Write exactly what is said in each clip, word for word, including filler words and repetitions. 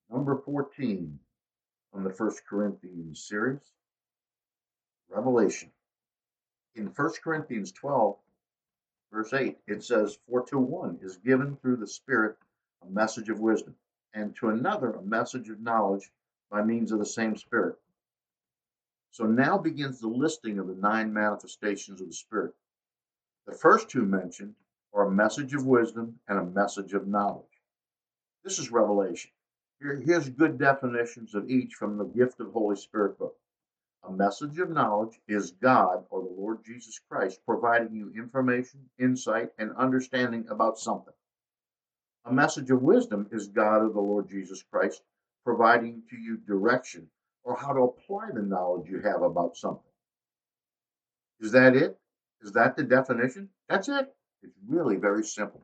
Number fourteen on the First Corinthians series, Revelation. In First Corinthians twelve, verse eight, it says, For to one is given through the Spirit a message of wisdom, and to another a message of knowledge by means of the same Spirit. So now begins the listing of the nine manifestations of the Spirit. The first two mentioned are a message of wisdom and a message of knowledge. This is Revelation. Here, here's good definitions of each from the Gift of Holy Spirit book. A message of knowledge is God or the Lord Jesus Christ providing you information, insight, and understanding about something. A message of wisdom is God or the Lord Jesus Christ providing to you direction or how to apply the knowledge you have about something. Is that it? Is that the definition? That's it. It's really very simple.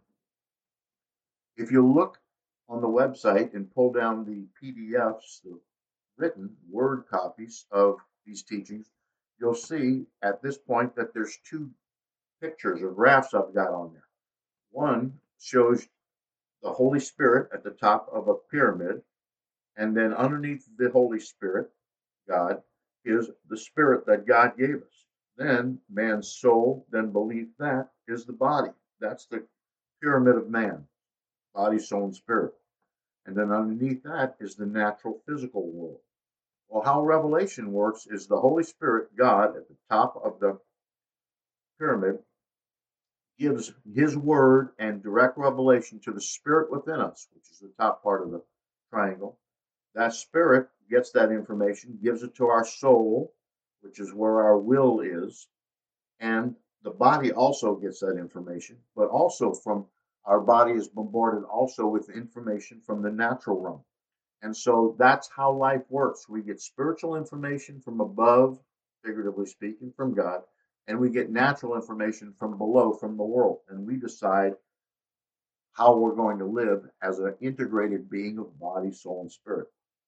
If you look on the website and pull down the P D Fs, the written word copies of these teachings, you'll see at this point that there's two pictures or graphs I've got on there. One shows the Holy Spirit at the top of a pyramid, and then underneath the Holy Spirit, God, is the spirit that God gave us. Then man's soul, then beneath that is the body. That's the pyramid of man, body, soul, and spirit. And then underneath that is the natural physical world. Well, how Revelation works is the Holy Spirit, God, at the top of the pyramid, gives his word and direct revelation to the spirit within us, which is the top part of the triangle. That spirit gets that information, gives it to our soul, which is where our will is, and the body also gets that information, but also from our body is bombarded also with information from the natural realm. And so that's how life works. We get spiritual information from above, figuratively speaking, from God, and we get natural information from below, from the world. And we decide how we're going to live as an integrated being of body, soul, and spirit.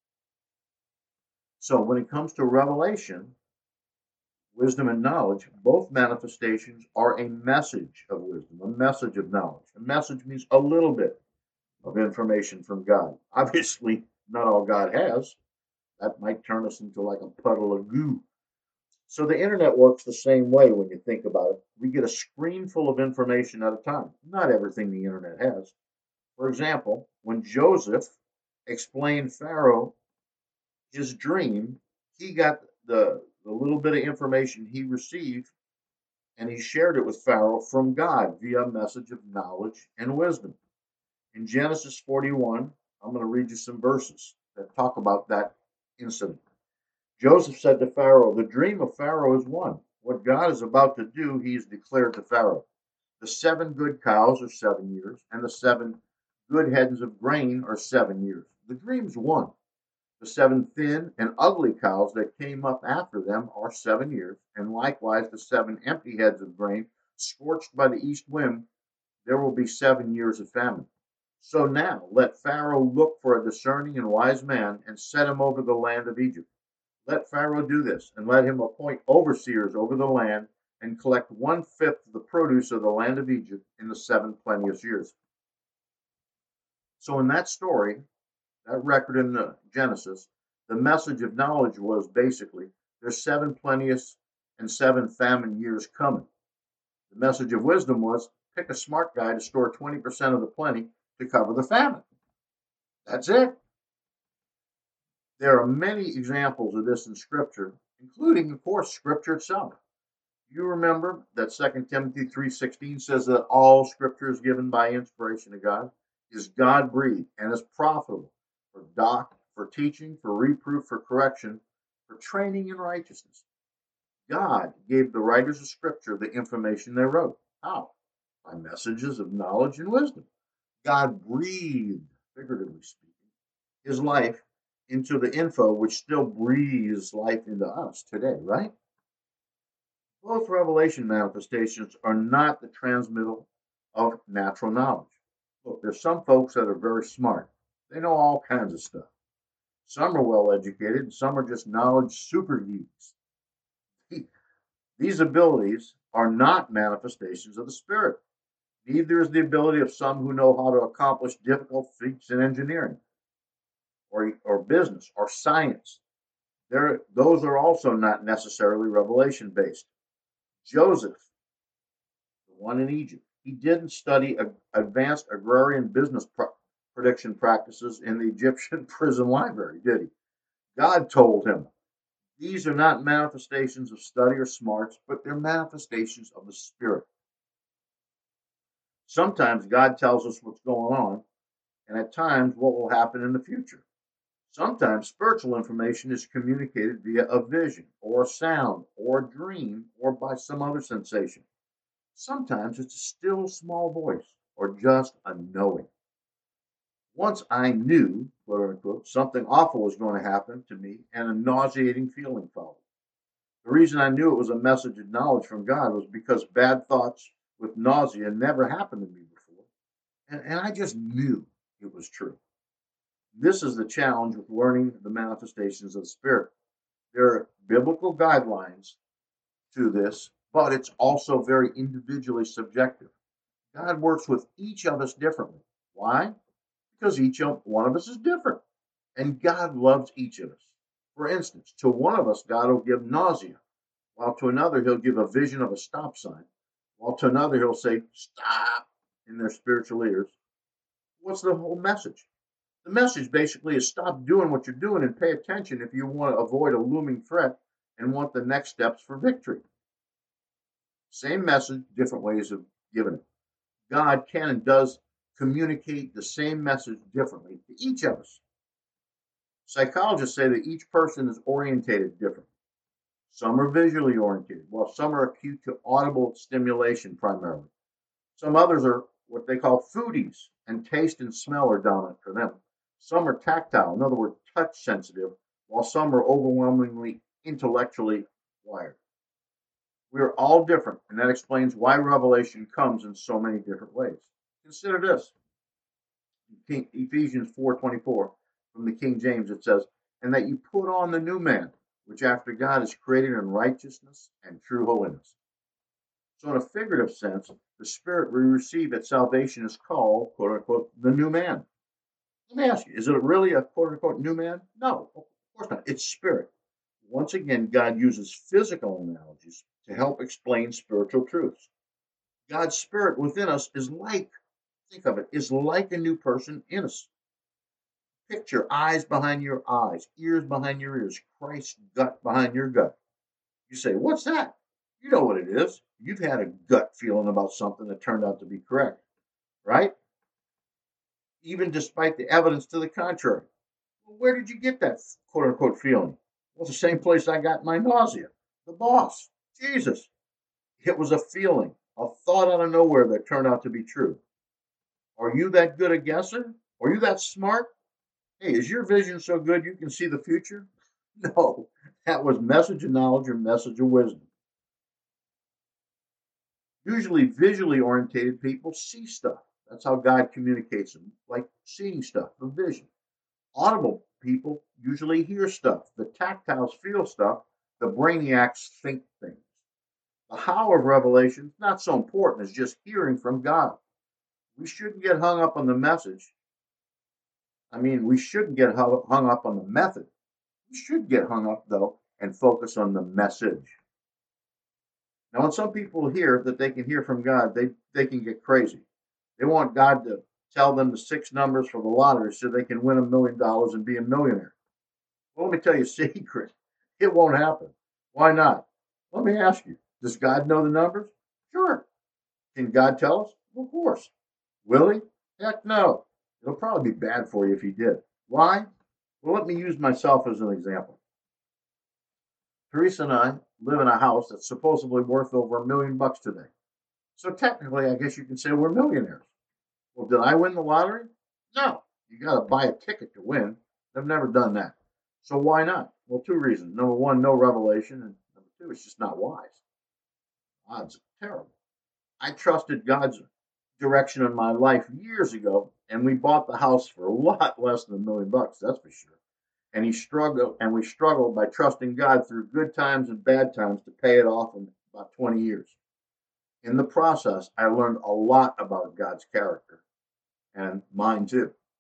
So when it comes to revelation, wisdom and knowledge, both manifestations are a message of wisdom, a message of knowledge. A message means a little bit of information from God. Obviously, not all God has. That might turn us into like a puddle of goo. So the internet works the same way when you think about it. We get a screen full of information at a time. Not everything the internet has. For example, when Joseph explained Pharaoh his dream, he got the, the little bit of information he received and he shared it with Pharaoh from God via a message of knowledge and wisdom. In Genesis forty-one, I'm going to read you some verses that talk about that incident. Joseph said to Pharaoh, The dream of Pharaoh is one. What God is about to do, he has declared to Pharaoh. The seven good cows are seven years, and the seven good heads of grain are seven years. The dream's one. The seven thin and ugly cows that came up after them are seven years, and likewise the seven empty heads of grain scorched by the east wind, there will be seven years of famine. So now let Pharaoh look for a discerning and wise man and set him over the land of Egypt. Let Pharaoh do this, and let him appoint overseers over the land and collect one fifth of the produce of the land of Egypt in the seven plenteous years. So in that story, that record in the Genesis, the message of knowledge was basically there's seven plenteous and seven famine years coming. The message of wisdom was pick a smart guy to store twenty percent of the plenty to cover the famine. That's it. There are many examples of this in Scripture, including, of course, Scripture itself. You remember that Second Timothy three sixteen says that all Scripture is given by inspiration of God, is God-breathed, and is profitable for doc, for teaching, for reproof, for correction, for training in righteousness. God gave the writers of Scripture the information they wrote. How? By messages of knowledge and wisdom. God breathed, figuratively speaking, his life into the info, which still breathes life into us today, right? Both revelation manifestations are not the transmittal of natural knowledge. Look, there's some folks that are very smart. They know all kinds of stuff. Some are well educated, some are just knowledge super geeks. These abilities are not manifestations of the Spirit. Neither is the ability of some who know how to accomplish difficult feats in engineering, or, or business or science. There, those are also not necessarily revelation based. Joseph, the one in Egypt, he didn't study a, advanced agrarian business pro- prediction practices in the Egyptian prison library, did he? God told him, these are not manifestations of study or smarts, but they're manifestations of the Spirit. Sometimes God tells us what's going on, and at times what will happen in the future. Sometimes spiritual information is communicated via a vision, or a sound, or a dream, or by some other sensation. Sometimes it's a still small voice, or just a knowing. Once I knew, quote unquote, something awful was going to happen to me, and a nauseating feeling followed. The reason I knew it was a message of knowledge from God was because bad thoughts with nausea never happened to me before, and, and I just knew it was true. This is the challenge with learning the manifestations of the Spirit. There are biblical guidelines to this, but it's also very individually subjective. God works with each of us differently. Why? Because each one of us is different, and God loves each of us. For instance, to one of us, God will give nausea, while to another, he'll give a vision of a stop sign, while to another, he'll say, stop, in their spiritual ears. What's the whole message? The message basically is stop doing what you're doing and pay attention if you want to avoid a looming threat and want the next steps for victory. Same message, different ways of giving it. God can and does communicate the same message differently to each of us. Psychologists say that each person is orientated differently. Some are visually oriented, while some are acute to audible stimulation primarily. Some others are what they call foodies, and taste and smell are dominant for them. Some are tactile, in other words, touch sensitive, while some are overwhelmingly intellectually wired. We are all different, and that explains why revelation comes in so many different ways. Consider this. In Ephesians four twenty-four, from the King James, it says, and that you put on the new man, which after God is created in righteousness and true holiness. So in a figurative sense, the spirit we receive at salvation is called, quote unquote, the new man. Let me ask you, is it really a quote unquote new man? No, of course not. It's spirit. Once again, God uses physical analogies to help explain spiritual truths. God's spirit within us is like, think of it, is like a new person in us. Picture eyes behind your eyes, ears behind your ears, Christ's gut behind your gut. You say, what's that? You know what it is. You've had a gut feeling about something that turned out to be correct, right? Even despite the evidence to the contrary. Well, where did you get that quote unquote feeling? Well, the same place I got my nausea. The boss, Jesus. It was a feeling, a thought out of nowhere that turned out to be true. Are you that good a guesser? Are you that smart? Hey, is your vision so good you can see the future? No, that was message of knowledge or message of wisdom. Usually visually orientated people see stuff. That's how God communicates them, like seeing stuff, the vision. Audible people usually hear stuff. The tactiles feel stuff. The brainiacs think things. The how of revelation is not so important as just hearing from God. We shouldn't get hung up on the message. I mean, we shouldn't get hung up on the method. We should get hung up, though, and focus on the message. Now, when some people hear that they can hear from God, they, they can get crazy. They want God to tell them the six numbers for the lottery so they can win a million dollars and be a millionaire. Well, let me tell you a secret. It won't happen. Why not? Let me ask you, does God know the numbers? Sure. Can God tell us? Of course. Will he? Heck no. It'll probably be bad for you if he did. Why? Well, let me use myself as an example. Teresa and I live in a house that's supposedly worth over a million bucks today. So technically, I guess you can say we're millionaires. Well, did I win the lottery? No. You got to buy a ticket to win. I've never done that. So why not? Well, two reasons. Number one, no revelation. And number two, it's just not wise. Odds are terrible. I trusted God's direction in my life years ago, and we bought the house for a lot less than a million bucks, that's for sure. And he struggled, and we struggled by trusting God through good times and bad times to pay it off in about twenty years. In the process, I learned a lot about God's character and mine too.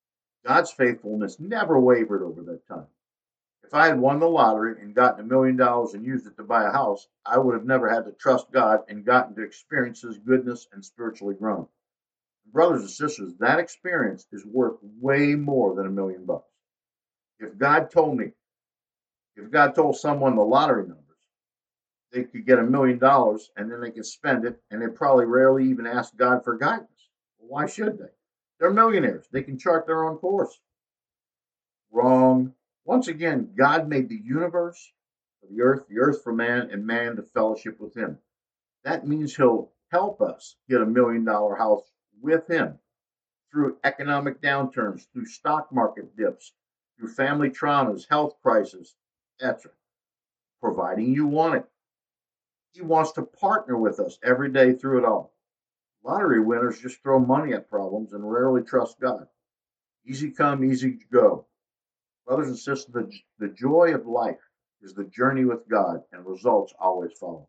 God's faithfulness never wavered over that time. If I had won the lottery and gotten a million dollars and used it to buy a house, I would have never had to trust God and gotten to experience His goodness and spiritually grown. Brothers and sisters, that experience is worth way more than a million bucks. If God told me, if God told someone the lottery numbers, they could get a million dollars and then they could spend it, and they probably rarely even ask God for guidance. Well, why should they? They're millionaires. They can chart their own course. Wrong. Once again, God made the universe for the earth, the earth for man, and man to fellowship with Him. That means He'll help us get a million dollar house with Him through economic downturns, through stock market dips, through family traumas, health crises, et cetera, providing you want it. He wants to partner with us every day through it all. Lottery winners just throw money at problems and rarely trust God. Easy come, easy go. Brothers and sisters, the, the joy of life is the journey with God, and results always follow.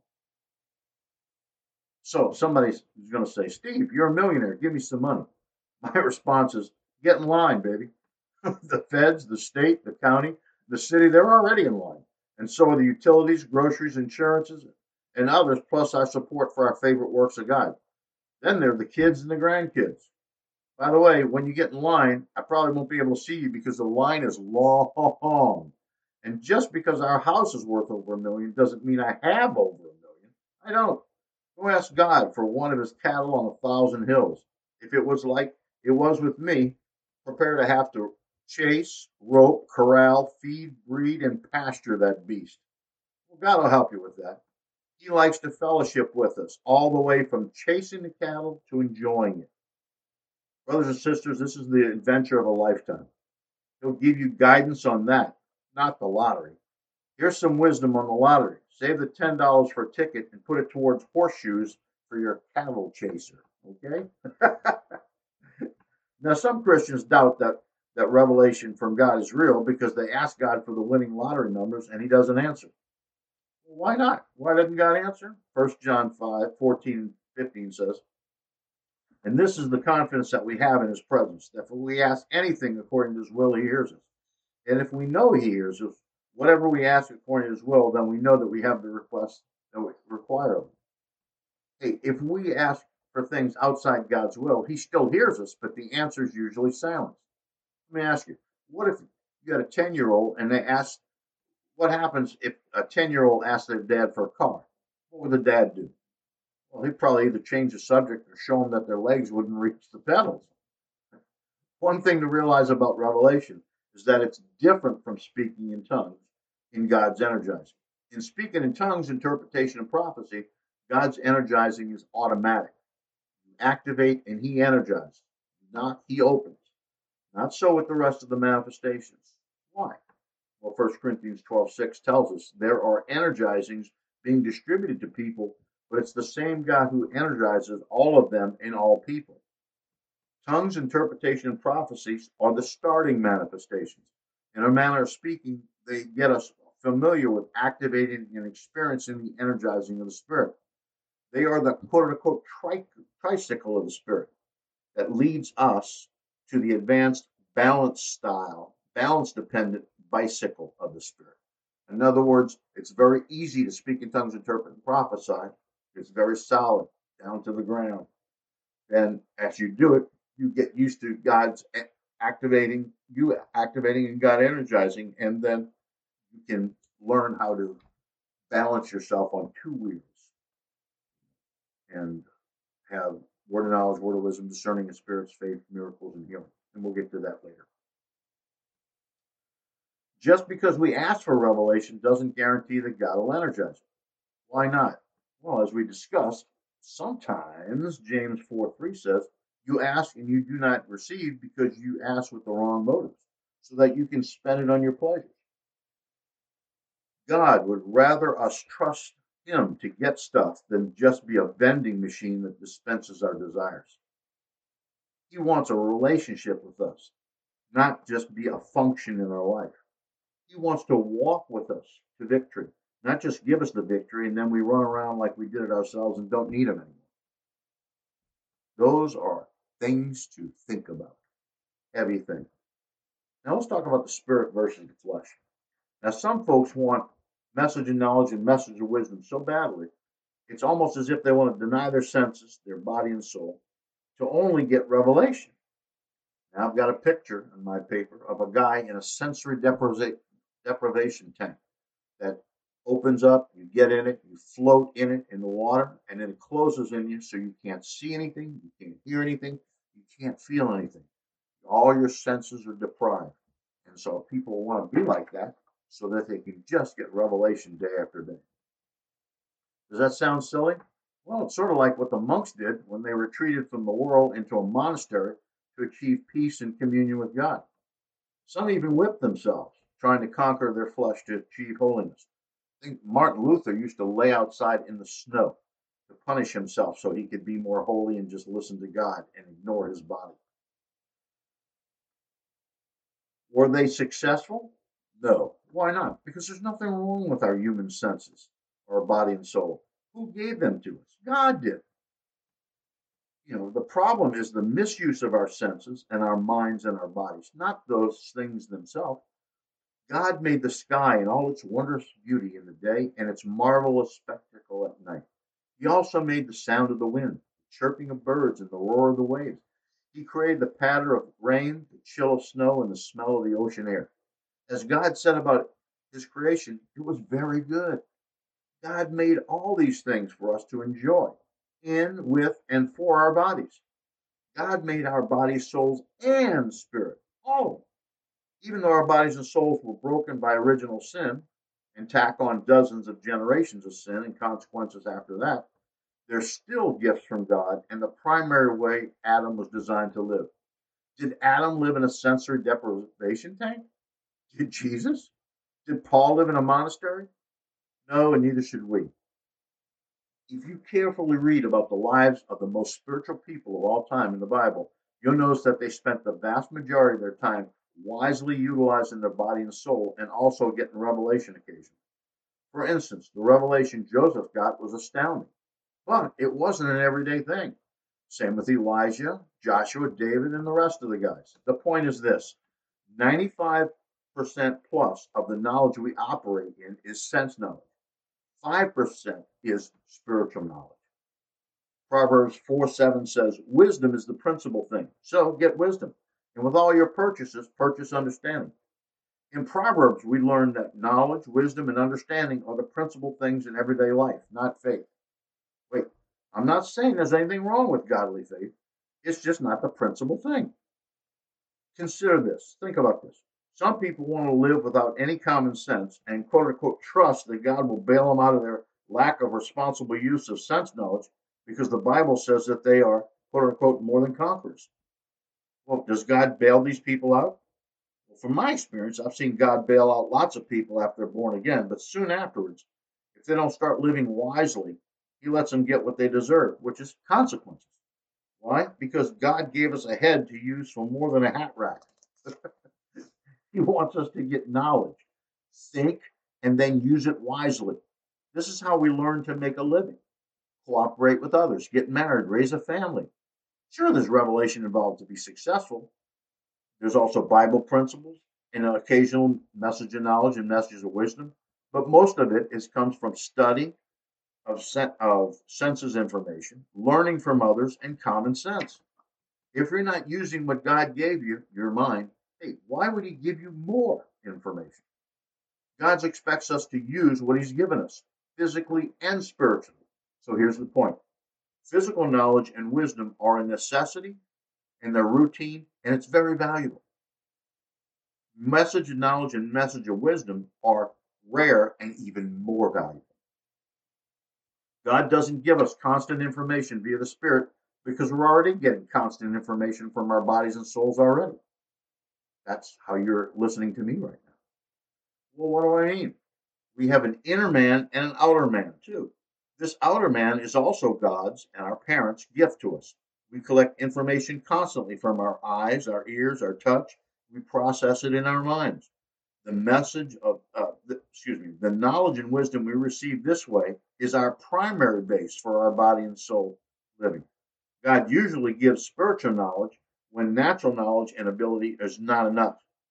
So somebody's going to say, Steve, you're a millionaire. Give me some money. My response is, get in line, baby. The feds, the state, the county, the city, they're already in line. And so are the utilities, groceries, insurances, and others, plus our support for our favorite works of God. Then there are the kids and the grandkids. By the way, when you get in line, I probably won't be able to see you because the line is long. And just because our house is worth over a million doesn't mean I have over a million. I don't. Go ask God for one of his cattle on a thousand hills. If it was like it was with me, prepare to have to chase, rope, corral, feed, breed, and pasture that beast. Well, God will help you with that. He likes to fellowship with us all the way from chasing the cattle to enjoying it. Brothers and sisters, this is the adventure of a lifetime. He'll give you guidance on that, not the lottery. Here's some wisdom on the lottery. Save the ten dollars for a ticket and put it towards horseshoes for your cattle chaser. Okay? Now, some Christians doubt that, that revelation from God is real because they ask God for the winning lottery numbers and he doesn't answer. Well, why not? Why doesn't God answer? First John five, fourteen, and fifteen says, and this is the confidence that we have in his presence, that if we ask anything according to his will, he hears us. And if we know he hears us, whatever we ask according to his will, then we know that we have the request that we require of him. Hey, if we ask for things outside God's will, he still hears us, but the answer is usually silence. Let me ask you, what if you got a ten year old and they ask, what happens if a ten year old asks their dad for a car? What would the dad do? Well, he'd probably either change the subject or show them that their legs wouldn't reach the pedals. One thing to realize about Revelation is that it's different from speaking in tongues in God's energizing. In speaking in tongues, interpretation, and prophecy, God's energizing is automatic. You activate and he energizes, not he opens. Not so with the rest of the manifestations. Why? Well, First Corinthians twelve six tells us there are energizings being distributed to people, but it's the same God who energizes all of them in all people. Tongues, interpretation, and prophecies are the starting manifestations. In a manner of speaking, they get us familiar with activating and experiencing the energizing of the Spirit. They are the quote unquote tri- tricycle of the Spirit that leads us to the advanced balance style, balance dependent bicycle of the Spirit. In other words, it's very easy to speak in tongues, interpret, and prophesy. It's very solid, down to the ground. And as you do it, you get used to God's activating, you activating and God energizing, and then you can learn how to balance yourself on two wheels and have word of knowledge, word of wisdom, discerning of spirits, faith, miracles, and healing. And we'll get to that later. Just because we ask for revelation doesn't guarantee that God will energize it. Why not? Well, as we discussed, sometimes James four three says, you ask and you do not receive because you ask with the wrong motives, so that you can spend it on your pleasures. God would rather us trust him to get stuff than just be a vending machine that dispenses our desires. He wants a relationship with us, not just be a function in our life. He wants to walk with us to victory, not just give us the victory and then we run around like we did it ourselves and don't need him anymore. Those are things to think about. Heavy things. Now let's talk about the spirit versus the flesh. Now some folks want message of knowledge and message of wisdom so badly, it's almost as if they want to deny their senses, their body and soul, to only get revelation. Now I've got a picture in my paper of a guy in a sensory depriva- deprivation tank that opens up, you get in it, you float in it in the water, and then it closes in you so you can't see anything, you can't hear anything, you can't feel anything. All your senses are deprived. And so people want to be like that so that they can just get revelation day after day. Does that sound silly? Well, it's sort of like what the monks did when they retreated from the world into a monastery to achieve peace and communion with God. Some even whipped themselves, trying to conquer their flesh to achieve holiness. I think Martin Luther used to lay outside in the snow to punish himself so he could be more holy and just listen to God and ignore his body. Were they successful? No. Why not? Because there's nothing wrong with our human senses, our body and soul. Who gave them to us? God did. You know, the problem is the misuse of our senses and our minds and our bodies, not those things themselves. God made the sky and all its wondrous beauty in the day and its marvelous spectacle at night. He also made the sound of the wind, the chirping of birds, and the roar of the waves. He created the patter of rain, the chill of snow, and the smell of the ocean air. As God said about his creation, it was very good. God made all these things for us to enjoy in, with, and for our bodies. God made our bodies, souls, and spirit, all of them. Even though our bodies and souls were broken by original sin and tack on dozens of generations of sin and consequences after that, they're still gifts from God and the primary way Adam was designed to live. Did Adam live in a sensory deprivation tank? Did Jesus? Did Paul live in a monastery? No, and neither should we. If you carefully read about the lives of the most spiritual people of all time in the Bible, you'll notice that they spent the vast majority of their time wisely utilizing their body and soul and also getting revelation occasionally. For instance, the revelation Joseph got was astounding, but it wasn't an everyday thing. Same with Elijah, Joshua, David, and the rest of the guys. The point is this: ninety-five percent plus of the knowledge we operate in is sense knowledge. five percent is spiritual knowledge. Proverbs four seven says, wisdom is the principal thing. So get wisdom. And with all your purchases, purchase understanding. In Proverbs, we learn that knowledge, wisdom, and understanding are the principal things in everyday life, not faith. Wait, I'm not saying there's anything wrong with godly faith. It's just not the principal thing. Consider this. Think about this. Some people want to live without any common sense and quote unquote trust that God will bail them out of their lack of responsible use of sense knowledge because the Bible says that they are quote unquote more than conquerors. Well, does God bail these people out? Well, from my experience, I've seen God bail out lots of people after they're born again, but soon afterwards, if they don't start living wisely, he lets them get what they deserve, which is consequences. Why? Because God gave us a head to use for more than a hat rack. He wants us to get knowledge, think, and then use it wisely. This is how we learn to make a living, cooperate with others, get married, raise a family. Sure, there's revelation involved to be successful. There's also Bible principles and an occasional message of knowledge and message of wisdom. But most of it is comes from study of, sen- of senses information, learning from others, and common sense. If you're not using what God gave you, your mind, hey, why would He give you more information? God expects us to use what He's given us, physically and spiritually. So here's the point: physical knowledge and wisdom are a necessity and they're routine, and it's very valuable. Message of knowledge and message of wisdom are rare and even more valuable. God doesn't give us constant information via the Spirit because we're already getting constant information from our bodies and souls already. That's how you're listening to me right now. Well, what do I mean? We have an inner man and an outer man, too. This outer man is also God's and our parents' gift to us. We collect information constantly from our eyes, our ears, our touch. We process it in our minds. The message of, uh, the, excuse me, the knowledge and wisdom we receive this way is our primary base for our body and soul living. God usually gives spiritual knowledge when natural knowledge and ability is not enough.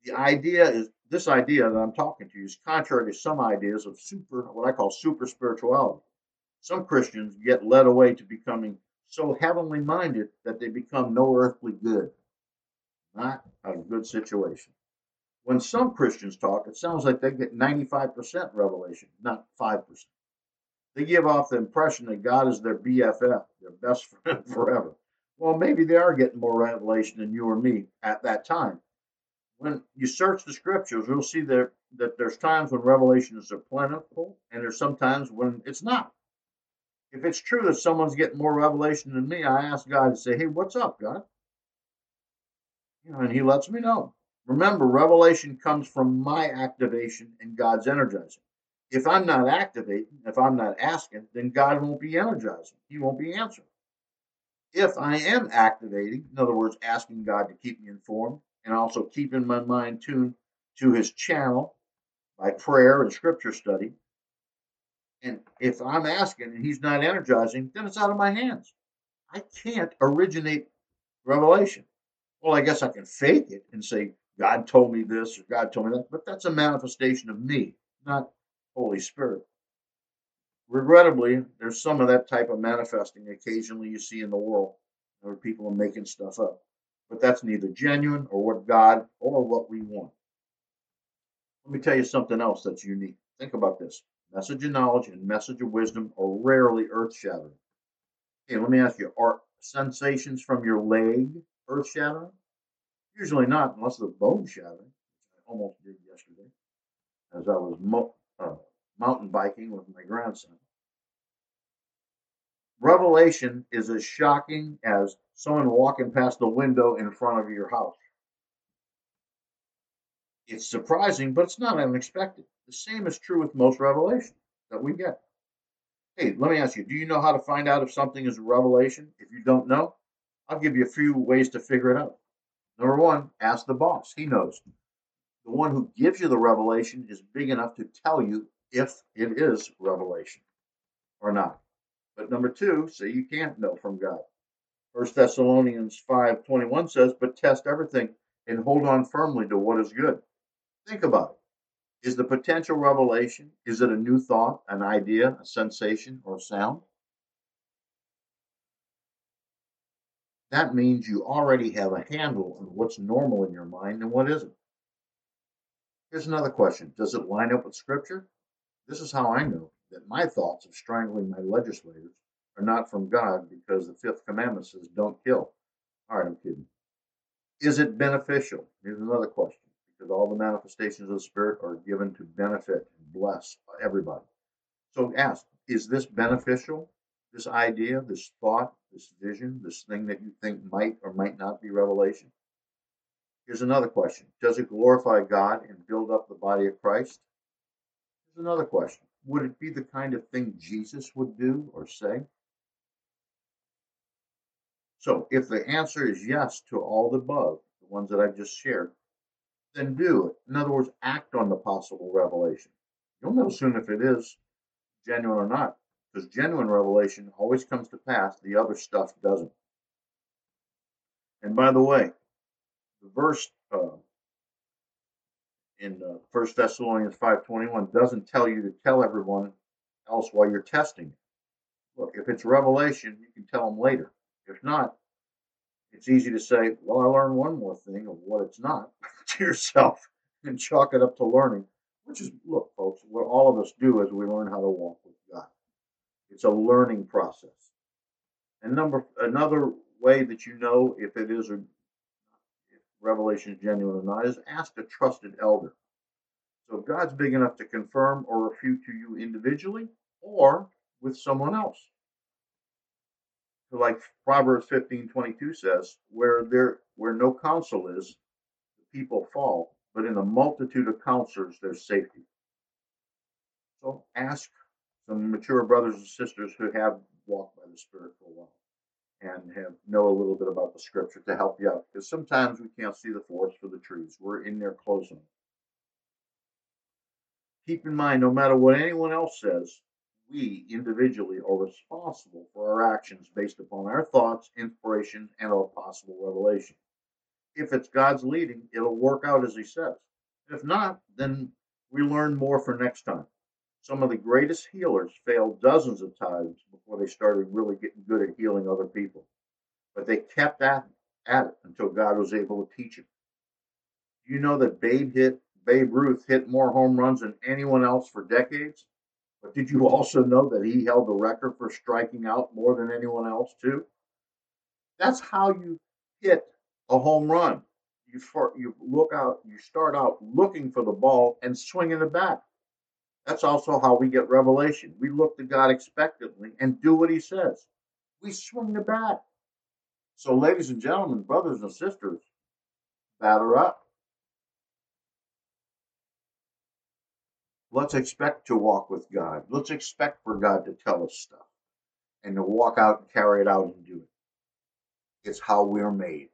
The idea is this idea that I'm talking to you is contrary to some ideas of super, what I call super spirituality. Some Christians get led away to becoming so heavenly minded that they become no earthly good, not a good situation. When some Christians talk, it sounds like they get ninety-five percent revelation, not five percent. They give off the impression that God is their B F F, their best friend forever. Well, maybe they are getting more revelation than you or me at that time. When you search the scriptures, you'll see there that there's times when revelations are plentiful, and there's sometimes when it's not. If it's true that someone's getting more revelation than me, I ask God to say, "Hey, what's up, God?" You know, and He lets me know. Remember, revelation comes from my activation and God's energizing. If I'm not activating, if I'm not asking, then God won't be energizing. He won't be answering. If I am activating, in other words, asking God to keep me informed and also keeping my mind tuned to His channel by prayer and scripture study, and if I'm asking and He's not energizing, then it's out of my hands. I can't originate revelation. Well, I guess I can fake it and say, God told me this or God told me that, but that's a manifestation of me, not Holy Spirit. Regrettably, there's some of that type of manifesting occasionally you see in the world where people are making stuff up. But that's neither genuine or what God or what we want. Let me tell you something else that's unique. Think about this. Message of knowledge and message of wisdom are rarely earth shattering. Okay, let me ask you, are sensations from your leg earth shattering? Usually not, unless they're bone shattering. I almost did yesterday as I was mo- uh, mountain biking with my grandson. Revelation is as shocking as someone walking past the window in front of your house. It's surprising, but it's not unexpected. The same is true with most revelation that we get. Hey, let me ask you, do you know how to find out if something is a revelation? If you don't know, I'll give you a few ways to figure it out. Number one, ask the boss. He knows. The one who gives you the revelation is big enough to tell you if it is revelation or not. But number two, say you can't know from God. First Thessalonians five twenty-one says, but test everything and hold on firmly to what is good. Think about it. Is the potential revelation, is it a new thought, an idea, a sensation, or a sound? That means you already have a handle on what's normal in your mind and what isn't. Here's another question. Does it line up with Scripture? This is how I know that my thoughts of strangling my legislators are not from God because the fifth commandment says don't kill. All right, I'm kidding. Is it beneficial? Here's another question because all the manifestations of the Spirit are given to benefit and bless everybody. So ask, is this beneficial? This idea, this thought, this vision, this thing that you think might or might not be revelation? Here's another question. Does it glorify God and build up the body of Christ? Here's another question. Would it be the kind of thing Jesus would do or say? So if the answer is yes to all the above, the ones that I've just shared, then do it. In other words, act on the possible revelation. You'll know soon if it is genuine or not, because genuine revelation always comes to pass, the other stuff doesn't. And by the way, the verse uh, in uh, First Thessalonians five twenty-one doesn't tell you to tell everyone else while you're testing it. Look, if it's revelation, you can tell them later. If not, it's easy to say, well, I learned one more thing of what it's not to yourself and chalk it up to learning, which is, look, folks, what all of us do as we learn how to walk with God. It's a learning process. And number another way that you know if it is a if revelation is genuine or not is ask a trusted elder. So if God's big enough to confirm or refute to you individually or with someone else. So like Proverbs fifteen twenty-two says, where there where no counsel is, the people fall, but in a multitude of counselors there's safety. So ask some mature brothers and sisters who have walked by the Spirit for a while and have know a little bit about the scripture to help you out. Because sometimes we can't see the forest for the trees. We're in there close on it. Keep in mind, no matter what anyone else says, we individually are responsible for our actions based upon our thoughts, inspiration, and our possible revelation. If it's God's leading, it'll work out as He says. If not, then we learn more for next time. Some of the greatest healers failed dozens of times before they started really getting good at healing other people. But they kept at, at it until God was able to teach them. Do you know that Babe hit Babe Ruth hit more home runs than anyone else for decades? But did you also know that he held the record for striking out more than anyone else too? That's how you hit a home run. You start, you look out, you start out looking for the ball and swinging the bat. That's also how we get revelation. We look to God expectantly and do what He says. We swing the bat. So, ladies and gentlemen, brothers and sisters, batter up. Let's expect to walk with God. Let's expect for God to tell us stuff and to walk out and carry it out and do it. It's how we're made.